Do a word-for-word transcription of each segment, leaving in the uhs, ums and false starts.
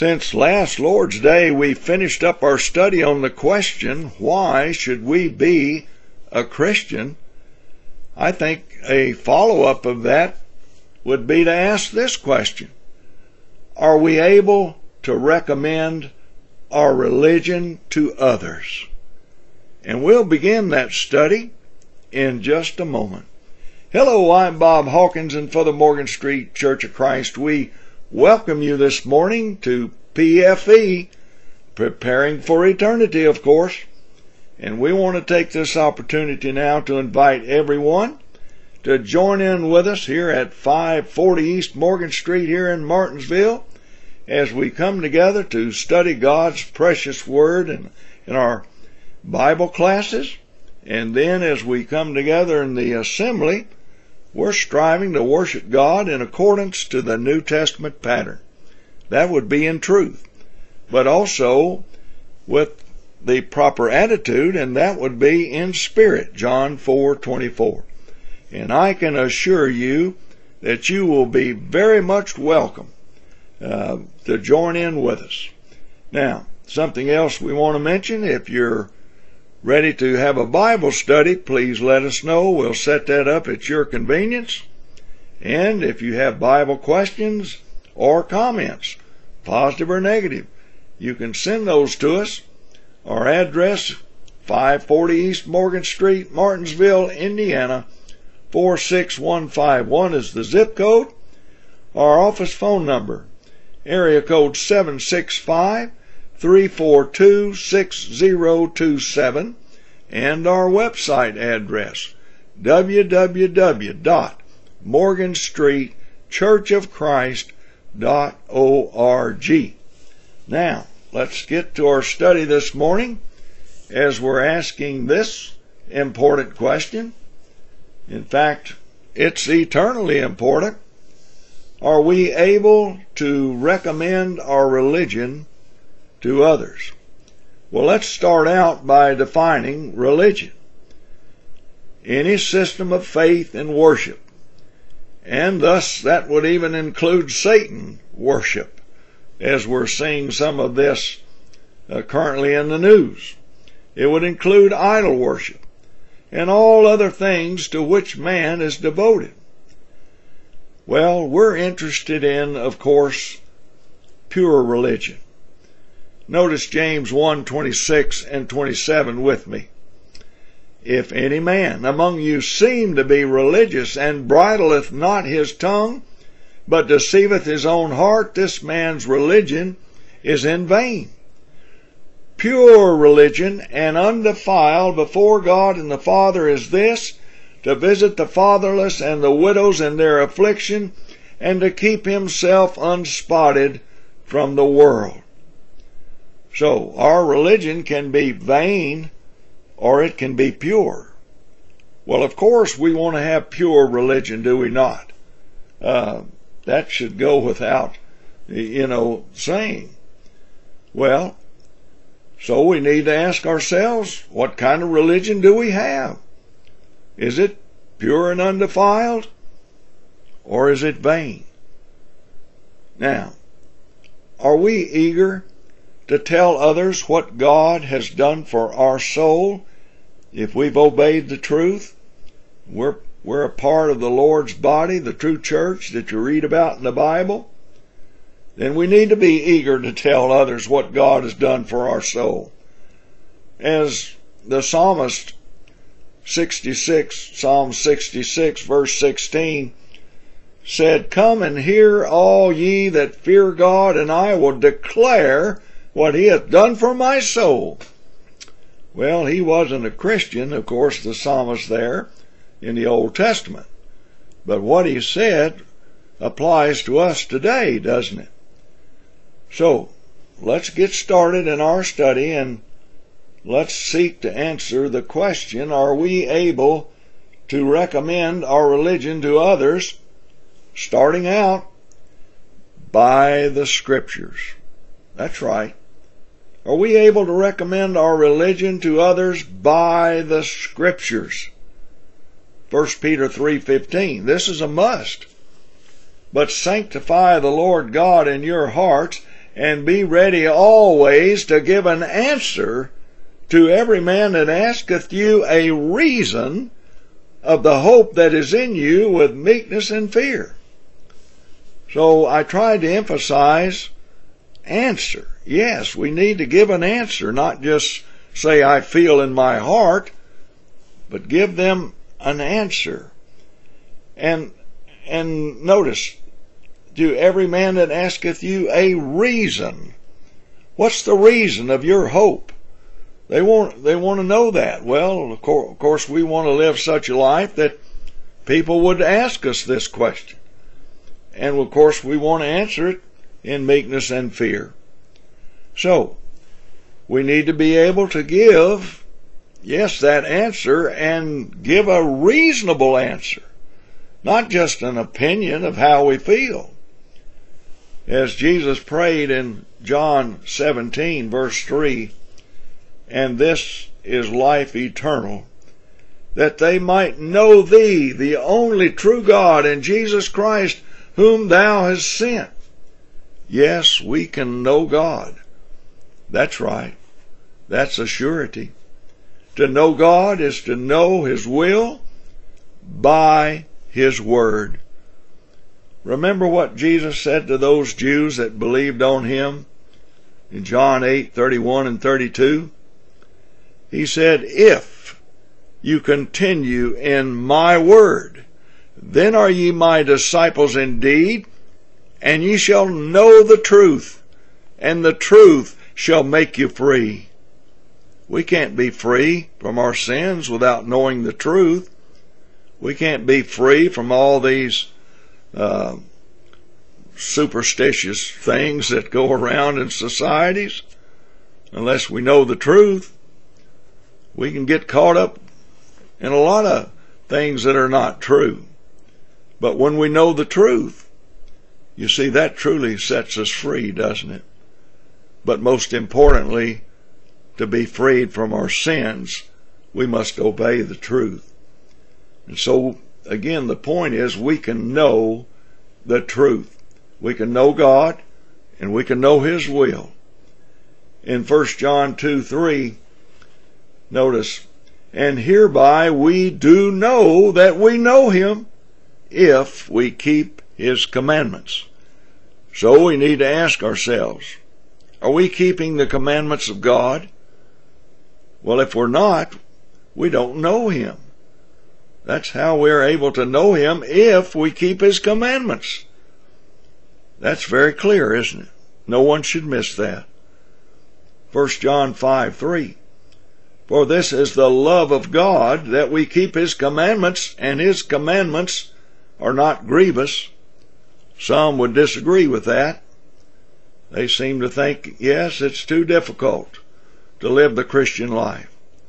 Since last Lord's Day, we finished up our study on the question, why should we be a Christian? I think a follow-up of that would be to ask this question. Are we able to recommend our religion to others? And we'll begin that study in just a moment. Hello, I'm Bob Hawkins, and for the Morgan Street Church of Christ, we welcome you this morning to P F E, Preparing for Eternity, of course. And we want to take this opportunity now to invite everyone to join in with us here at five forty East Morgan Street here in Martinsville as we come together to study God's precious Word in, in our Bible classes. And then as we come together in the assembly, we're striving to worship God in accordance to the New Testament pattern. That would be in truth, but also with the proper attitude, and that would be in spirit, John four twenty-four. And I can assure you that you will be very much welcome uh, to join in with us. Now, something else we want to mention, if you're ready to have a Bible study, please let us know. We'll set that up at your convenience. And if you have Bible questions or comments, positive or negative, you can send those to us. Our address, five forty East Morgan Street, Martinsville, Indiana, four six one five one is the zip code. Our office phone number, area code seven six five, three four two, six zero two seven, and our website address, w w w dot morgan street church of christ dot org. Now, let's get to our study this morning as we're asking this important question. In fact, it's eternally important. Are we able to recommend our religion to others? Well, let's start out by defining religion. Any system of faith and worship, and thus that would even include Satan worship, as we're seeing some of this uh, currently in the news. It would include idol worship and all other things to which man is devoted. Well, we're interested in, of course, pure religion. Notice James one twenty-six and twenty-seven with me. If any man among you seem to be religious, and bridleth not his tongue, but deceiveth his own heart, this man's religion is in vain. Pure religion and undefiled before God and the Father is this, to visit the fatherless and the widows in their affliction, and to keep himself unspotted from the world. So, our religion can be vain, or it can be pure. Well, of course, we want to have pure religion, do we not? Uh, that should go without, you know, saying. Well, so we need to ask ourselves, what kind of religion do we have? Is it pure and undefiled, or is it vain? Now, are we eager to tell others what God has done for our soul if we've obeyed the truth? We're, we're a part of the Lord's body, the true church that you read about in the Bible. Then we need to be eager to tell others what God has done for our soul. As the psalmist sixty-six, Psalm sixty-six, verse sixteen, said, "Come and hear, all ye that fear God, and I will declare what he hath done for my soul." Well, he wasn't a Christian, of course, the psalmist there in the Old Testament. But what he said applies to us today, doesn't it? So, let's get started in our study, and let's seek to answer the question, are we able to recommend our religion to others, starting out by the Scriptures? That's right. Are we able to recommend our religion to others by the Scriptures? First Peter three fifteen. This is a must. But sanctify the Lord God in your hearts, and be ready always to give an answer to every man that asketh you a reason of the hope that is in you with meekness and fear. So I tried to emphasize answer. Yes, we need to give an answer, not just say I feel in my heart, but give them an answer. And and notice, to every man that asketh you a reason. What's the reason of your hope? They want they want to know that. Well, of course, of course we want to live such a life that people would ask us this question. And of course we want to answer it in meekness and fear. So, we need to be able to give, yes, that answer, and give a reasonable answer. Not just an opinion of how we feel. As Jesus prayed in John seventeen, verse three, and this is life eternal, that they might know thee, the only true God, and Jesus Christ, whom thou hast sent. Yes, we can know God. That's right. That's a surety. To know God is to know His will by His Word. Remember what Jesus said to those Jews that believed on Him in John eight, thirty-one and thirty-two? He said, if you continue in my word, then are ye my disciples indeed, and ye shall know the truth, and the truth shall make you free. We can't be free from our sins without knowing the truth. We can't be free from all these uh, superstitious things that go around in societies unless we know the truth. We can get caught up in a lot of things that are not true. But when we know the truth, you see, that truly sets us free, doesn't it? But most importantly, to be freed from our sins, we must obey the truth. And so, again, the point is we can know the truth. We can know God, and we can know His will. In First John two, three, notice, and hereby we do know that we know Him, if we keep His commandments. So we need to ask ourselves, are we keeping the commandments of God? Well, if we're not, we don't know Him. That's how we're able to know Him, if we keep His commandments. That's very clear, isn't it? No one should miss that. First John five, three. For this is the love of God, that we keep His commandments, and His commandments are not grievous. Some would disagree with that. They seem to think, yes, it's too difficult to live the Christian life.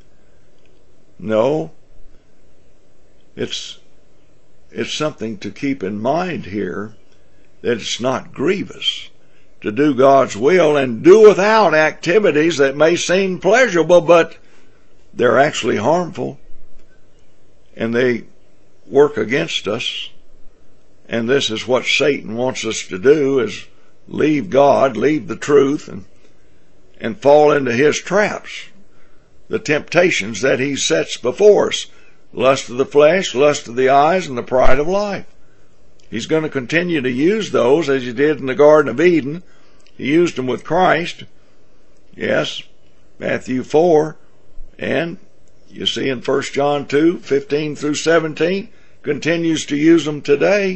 No, it's it's something to keep in mind here, that it's not grievous to do God's will and do without activities that may seem pleasurable, but they're actually harmful, and they work against us. And this is what Satan wants us to do, is leave God, leave the truth, and and fall into his traps, the temptations that he sets before us, lust of the flesh, lust of the eyes, and the pride of life. He's going to continue to use those as he did in the Garden of Eden. He used them with Christ. Yes, Matthew four, and you see in First John two, fifteen through seventeen, continues to use them today.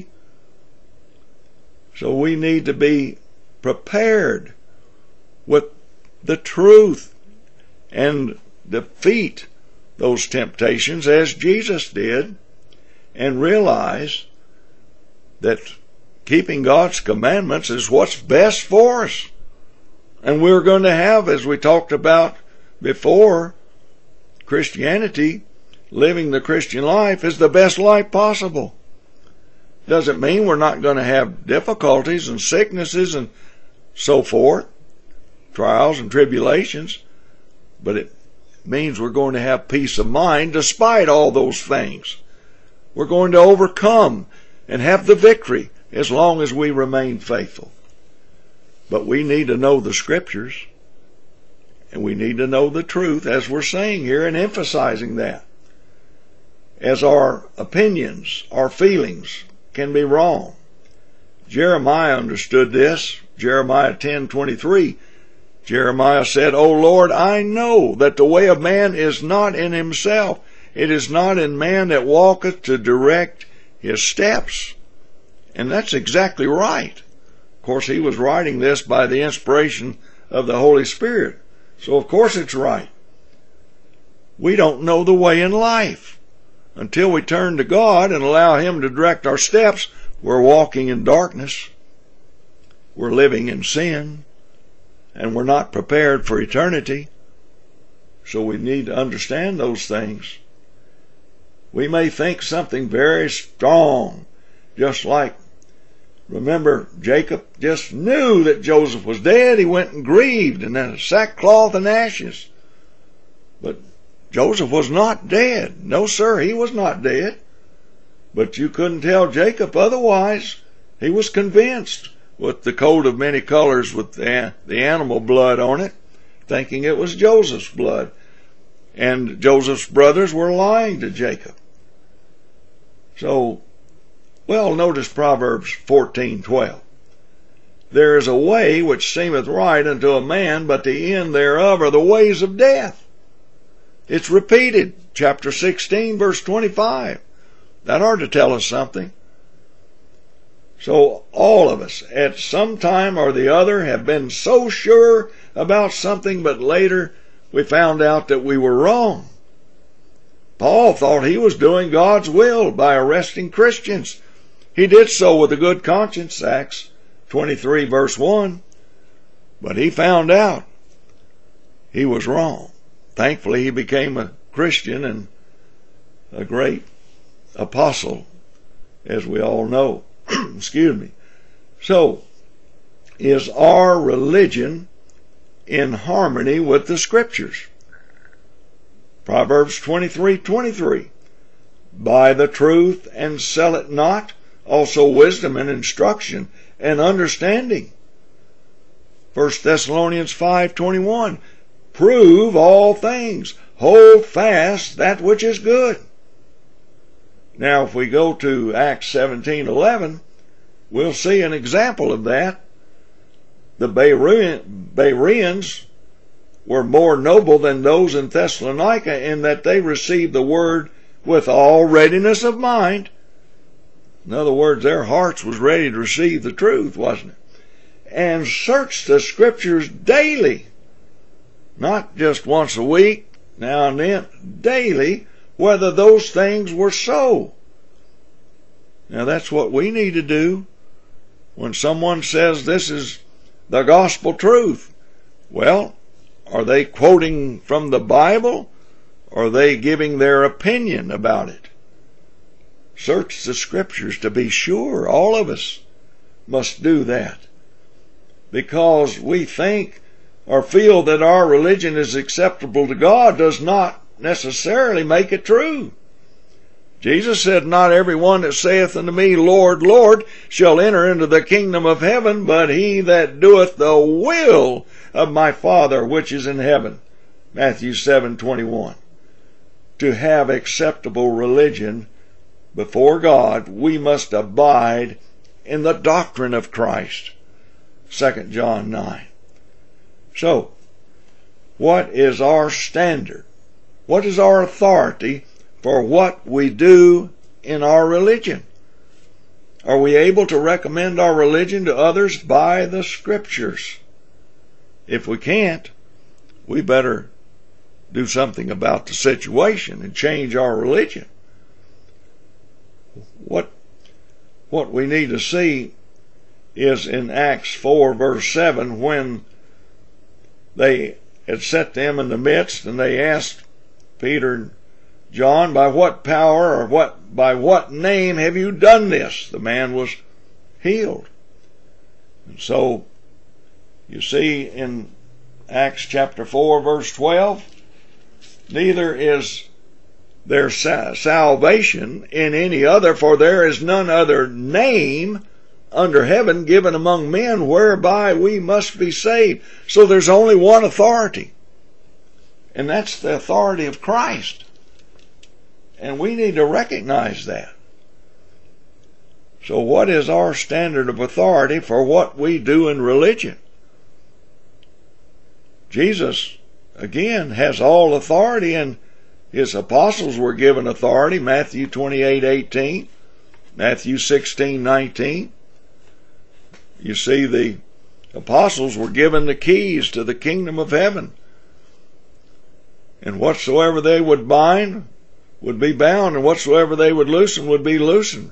So we need to be prepared with the truth and defeat those temptations as Jesus did, and realize that keeping God's commandments is what's best for us. And we're going to have, as we talked about before, Christianity, living the Christian life, is the best life possible. Doesn't mean we're not going to have difficulties and sicknesses and so forth, trials and tribulations, but it means we're going to have peace of mind despite all those things. We're going to overcome and have the victory as long as we remain faithful. But we need to know the Scriptures, and we need to know the truth, as we're saying here and emphasizing that. As our opinions, our feelings can be wrong. Jeremiah understood this. Jeremiah ten twenty-three. Jeremiah said, O Lord, I know that the way of man is not in himself. It is not in man that walketh to direct his steps. And that's exactly right. Of course, he was writing this by the inspiration of the Holy Spirit. So of course it's right. We don't know the way in life. Until we turn to God and allow Him to direct our steps, we're walking in darkness. We're living in sin. And we're not prepared for eternity. So we need to understand those things. We may think something very strong, just like, remember, Jacob just knew that Joseph was dead. He went and grieved in that sackcloth and ashes. But Joseph was not dead. No, sir, he was not dead. But you couldn't tell Jacob otherwise. He was convinced with the coat of many colors with the, the animal blood on it, thinking it was Joseph's blood. And Joseph's brothers were lying to Jacob. So, well, notice Proverbs fourteen twelve. There is a way which seemeth right unto a man, but the end thereof are the ways of death. It's repeated, chapter sixteen, verse twenty-five. That ought to tell us something. So all of us, at some time or the other, have been so sure about something, but later we found out that we were wrong. Paul thought he was doing God's will by arresting Christians. He did so with a good conscience, Acts twenty-three, verse one. But he found out he was wrong. Thankfully, he became a Christian and a great apostle, as we all know. Excuse me. So, is our religion in harmony with the Scriptures? Proverbs twenty-three twenty-three. Buy the truth and sell it not, also wisdom and instruction and understanding. First Thessalonians five twenty-one. Prove all things. Hold fast that which is good. Now, if we go to Acts seventeen eleven, we'll see an example of that. The Bereans were more noble than those in Thessalonica in that they received the word with all readiness of mind. In other words, their hearts was ready to receive the truth, wasn't it? And searched the Scriptures daily. Not just once a week, now and then, daily, whether those things were so. Now that's what we need to do when someone says this is the gospel truth. Well, are they quoting from the Bible, or are they giving their opinion about it? Search the Scriptures to be sure. All of us must do that. Because we think or feel that our religion is acceptable to God does not necessarily make it true. Jesus said, not every one that saith unto me, Lord, Lord, shall enter into the kingdom of heaven, but he that doeth the will of my Father which is in heaven. Matthew seven twenty-one. To have acceptable religion before God, we must abide in the doctrine of Christ. Second John nine. So, what is our standard? What is our authority for what we do in our religion? Are we able to recommend our religion to others by the Scriptures? If we can't, we better do something about the situation and change our religion. What, what we need to see is in Acts four verse seven, when they had set them in the midst and they asked Peter and John, by what power or what by what name have you done this? The man was healed. And so you see in Acts chapter four verse twelve, neither is there sa- salvation in any other, for there is none other name under heaven given among men whereby we must be saved. So there's only one authority, and that's the authority of Christ. And we need to recognize that. So what is our standard of authority for what we do in religion? Jesus, again, has all authority, and his apostles were given authority. Matthew twenty-eight eighteen, Matthew sixteen nineteen. You see, the apostles were given the keys to the kingdom of heaven. And whatsoever they would bind would be bound, and whatsoever they would loosen would be loosened.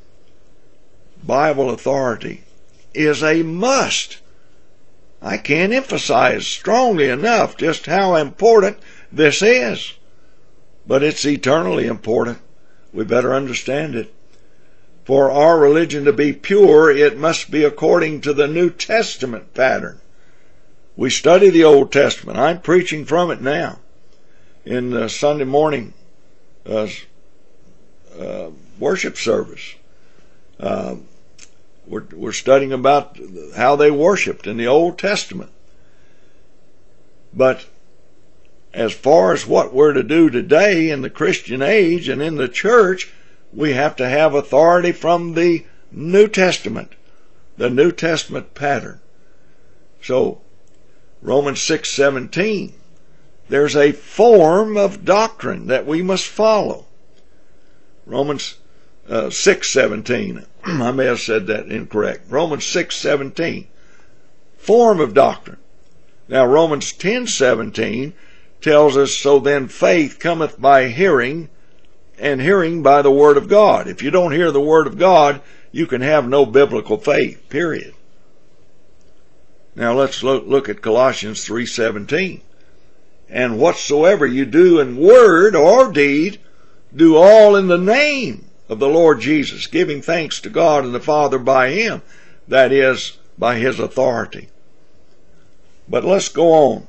Bible authority is a must. I can't emphasize strongly enough just how important this is. But it's eternally important. We better understand it. For our religion to be pure, it must be according to the New Testament pattern. We study the Old Testament. I'm preaching from it now in the Sunday morning uh, uh, worship service. Uh, we're, we're studying about how they worshiped in the Old Testament. But as far as what we're to do today in the Christian age and in the church, we have to have authority from the New Testament, the New Testament pattern. So, Romans six seventeen, there's a form of doctrine that we must follow. Romans uh, six seventeen, I may have said that incorrect. Romans six seventeen, form of doctrine. Now, Romans ten seventeen tells us, so then faith cometh by hearing, and hearing by the Word of God. If you don't hear the Word of God, you can have no biblical faith, period. Now let's look, look at Colossians three seventeen. And whatsoever you do in word or deed, do all in the name of the Lord Jesus, giving thanks to God and the Father by Him, that is, by His authority. But let's go on.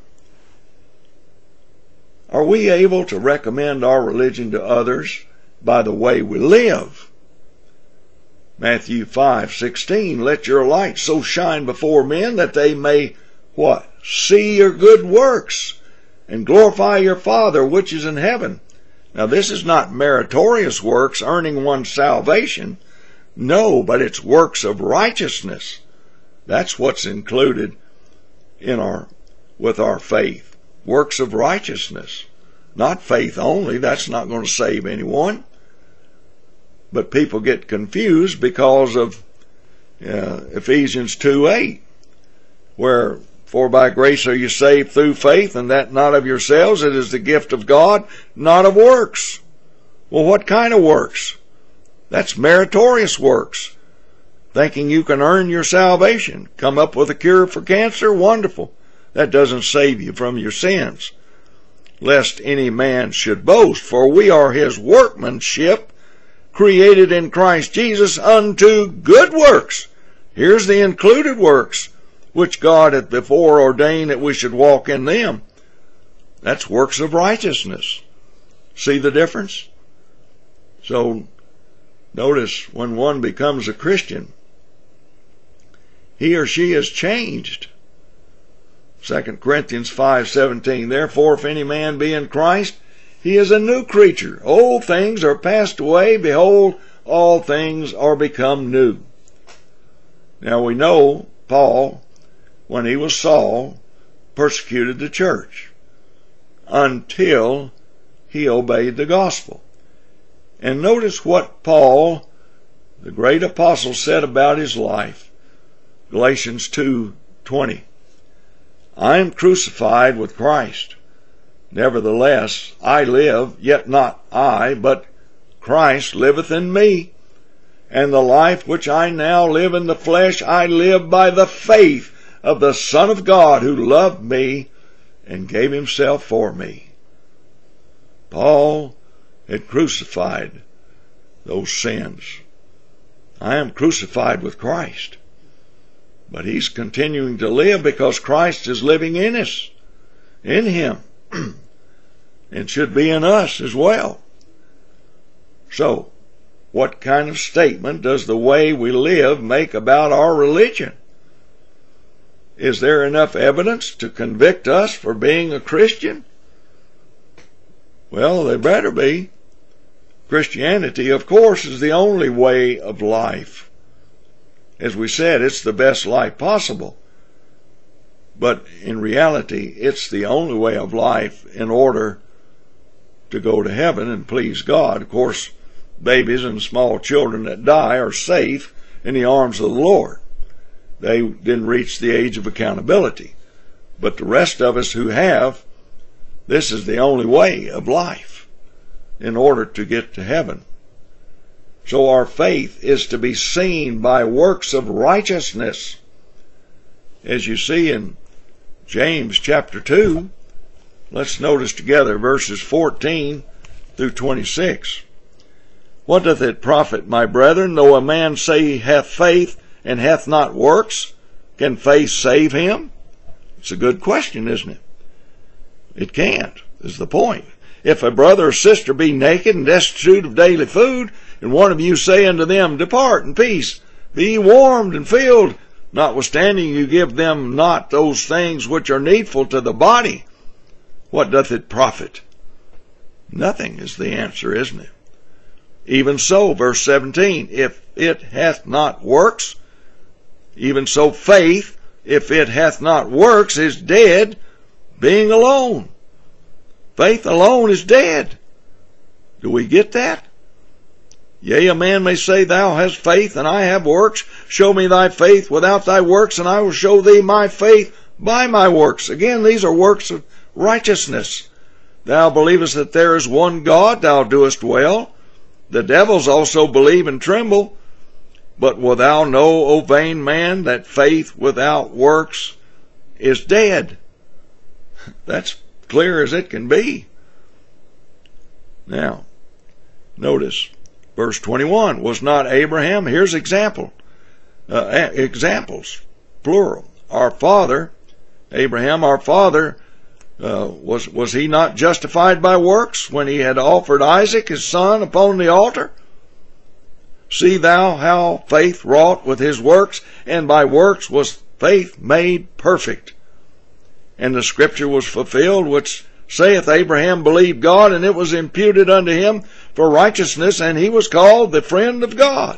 Are we able to recommend our religion to others by the way we live? Matthew five sixteen, let your light so shine before men that they may, what? See your good works and glorify your Father which is in heaven. Now this is not meritorious works earning one's salvation. No, but it's works of righteousness. That's what's included in our, with our faith. Works of righteousness. Not faith only. That's not going to save anyone. But people get confused because of uh, Ephesians two eight, where, for by grace are you saved through faith, and that not of yourselves, it is the gift of God, not of works. Well, what kind of works? That's meritorious works. Thinking you can earn your salvation. Come up with a cure for cancer? Wonderful. That doesn't save you from your sins. Lest any man should boast, for we are His workmanship, created in Christ Jesus unto good works. Here's the included works, which God hath before ordained that we should walk in them. That's works of righteousness. See the difference? So, notice when one becomes a Christian, he or she is changed. Second Corinthians five seventeen, therefore if any man be in Christ, he is a new creature. Old things are passed away. Behold, all things are become new. Now we know Paul, when he was Saul, persecuted the church until he obeyed the gospel. And notice what Paul, the great apostle, said about his life. Galatians two twenty. I am crucified with Christ. Nevertheless, I live, yet not I, but Christ liveth in me. And the life which I now live in the flesh, I live by the faith of the Son of God, who loved me and gave Himself for me. Paul had crucified those sins. I am crucified with Christ. But he's continuing to live because Christ is living in us, in him, and should be in us as well. So, What kind of statement does the way we live make about our religion? Is there enough evidence to convict us for being a Christian? Well, there better be. Christianity, of course, is the only way of life. As we said, it's the best life possible. But in reality, it's the only way of life in order to go to heaven and please God. Of course, babies and small children that die are safe in the arms of the Lord. They didn't reach the age of accountability. But the rest of us who have, this is the only way of life in order to get to heaven. So our faith is to be seen by works of righteousness. As you see in James chapter two, let's notice together verses fourteen through twenty-six. What doth it profit, my brethren, though a man say he hath faith and hath not works? Can faith save him? It's a good question, isn't it? It can't, is the point. If a brother or sister be naked and destitute of daily food, and one of you say unto them, Depart in peace, be ye warmed and filled, notwithstanding you give them not those things which are needful to the body, what doth it profit? Nothing is the answer, isn't it? Even so, verse seventeen, if it hath not works, even so faith, if it hath not works, is dead, being alone. Faith alone is dead. Do we get that? Yea, a man may say, Thou hast faith, and I have works. Show me thy faith without thy works, and I will show thee my faith by my works. Again, these are works of righteousness. Thou believest that there is one God, thou doest well. The devils also believe and tremble. But wilt thou know, O vain man, that faith without works is dead? That's clear as it can be. Now, notice verse twenty-one. Was not Abraham, here's example, uh, examples, plural. Our father, Abraham, our father, uh, was, was he not justified by works when he had offered Isaac his son upon the altar? See thou how faith wrought with his works, and by works was faith made perfect. And the scripture was fulfilled, which saith, Abraham believed God, and it was imputed unto him for righteousness, and he was called the friend of God.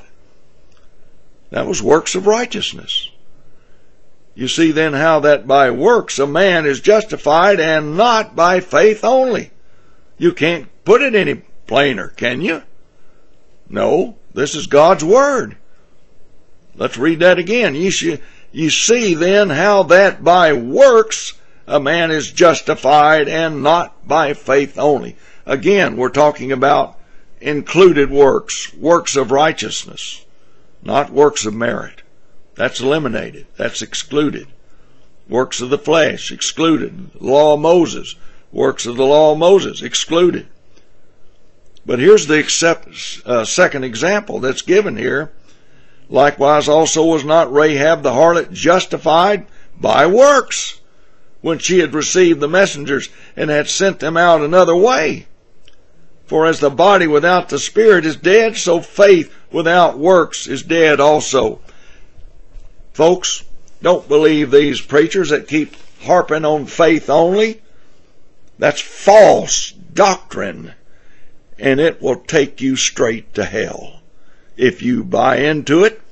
That was works of righteousness. You see then how that by works a man is justified, and not by faith only. You can't put it any plainer, can you? No, this is God's word. Let's read that again. You, sh- you see then how that by works a man is justified, and not by faith only. Again, we're talking about included works, works of righteousness, not works of merit. That's eliminated. That's excluded. Works of the flesh, excluded. Law of Moses, works of the law of Moses, excluded. But here's the accept, uh, second example that's given here. Likewise also was not Rahab the harlot justified by works, when she had received the messengers and had sent them out another way? For as the body without the spirit is dead, so faith without works is dead also. Folks, don't believe these preachers that keep harping on faith only. That's false doctrine, and it will take you straight to hell. If you buy into it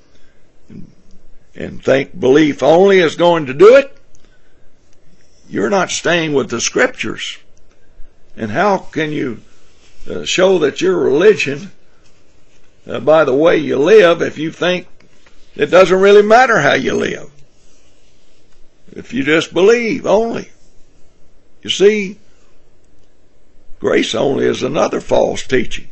and think belief only is going to do it, you're not staying with the scriptures. And how can you uh, show that your religion uh, by the way you live if you think it doesn't really matter how you live? If you just believe only. You see, grace only is another false teaching.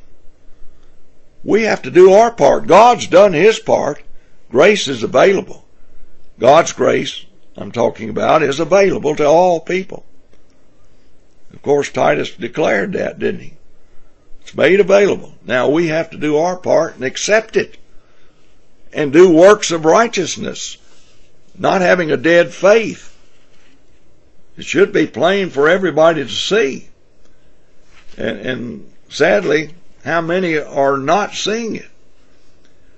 We have to do our part. God's done his part. Grace is available. God's grace, I'm talking about, is available to all people. Of course, Titus declared that, didn't he? It's made available. Now we have to do our part and accept it and do works of righteousness, not having a dead faith. It should be plain for everybody to see. And, and sadly, how many are not seeing it?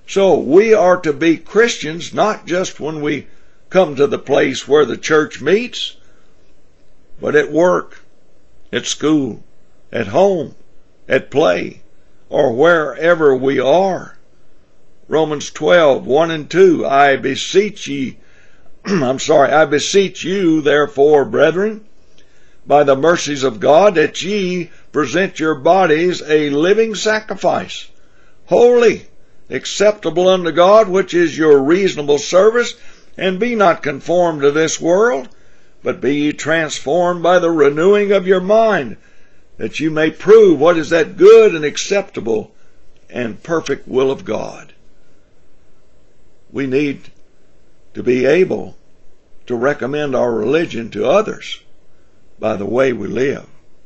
So we are to be Christians not just when we come to the place where the church meets, but at work, at school, at home, at play, or wherever we are. Romans twelve, one and two, I beseech ye, I'm sorry, I beseech you, therefore, brethren, by the mercies of God, that ye present your bodies a living sacrifice, holy, acceptable unto God, which is your reasonable service, and be not conformed to this world, but be ye transformed by the renewing of your mind, that you may prove what is that good and acceptable and perfect will of God. We need to be able to recommend our religion to others by the way we live.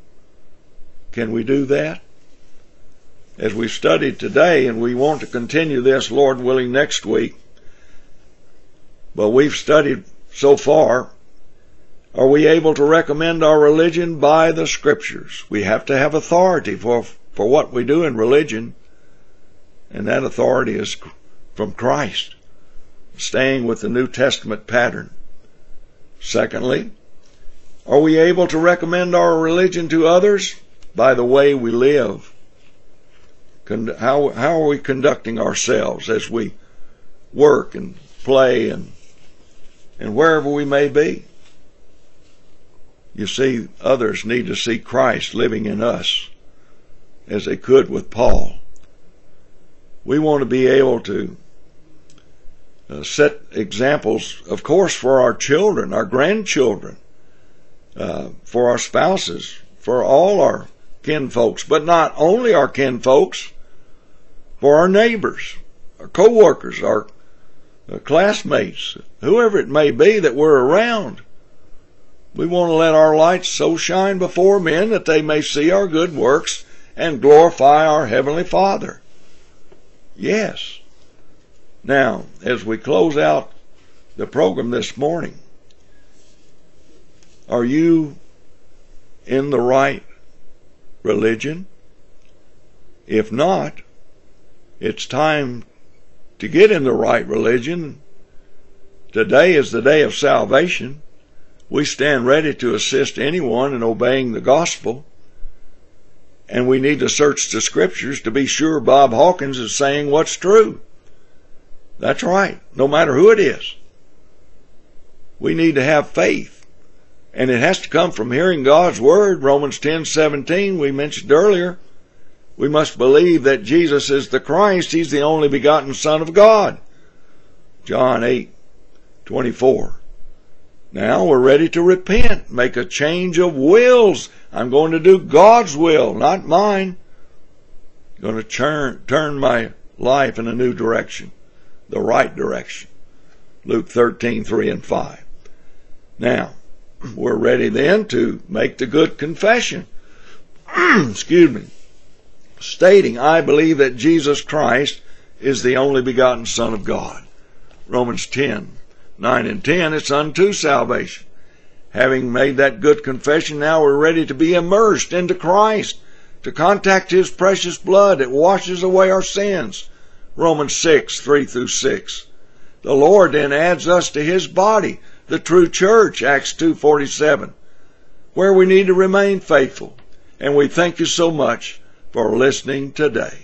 Can we do that? As we studied today, and we want to continue this, Lord willing, next week, but we've studied so far, are we able to recommend our religion by the Scriptures? We have to have authority for, for what we do in religion, and that authority is from Christ, staying with the New Testament pattern. Secondly, are we able to recommend our religion to others by the way we live? How, how are we conducting ourselves as we work and play and, and wherever we may be? You see, others need to see Christ living in us as they could with Paul. We want to be able to uh, set examples, of course, for our children, our grandchildren, uh, for our spouses, for all our kinfolks, but not only our kinfolks, for our neighbors, our co-workers, our uh, classmates, whoever it may be that we're around. We want to let our lights so shine before men that they may see our good works and glorify our Heavenly Father. Yes. Now, as we close out the program this morning, are you in the right religion? If not, it's time to get in the right religion. Today is the day of salvation. We stand ready to assist anyone in obeying the gospel. And we need to search the Scriptures to be sure Bob Hawkins is saying what's true. That's right, no matter who it is. We need to have faith. And it has to come from hearing God's Word. Romans ten seventeen, we mentioned earlier. We must believe that Jesus is the Christ. He's the only begotten Son of God. John eight twenty-four. Now we're ready to repent, make a change of wills. I'm going to do God's will, not mine. I'm going to turn, turn my life in a new direction, the right direction. Luke thirteen, three and five. Now, we're ready then to make the good confession. Excuse me. Stating, I believe that Jesus Christ is the only begotten Son of God. Romans ten, nine and ten, it's unto salvation. Having made that good confession, now we're ready to be immersed into Christ, to contact His precious blood that washes away our sins. Romans six, three through six. The Lord then adds us to His body, the true church, Acts two forty-seven, where we need to remain faithful. And we thank you so much for listening today.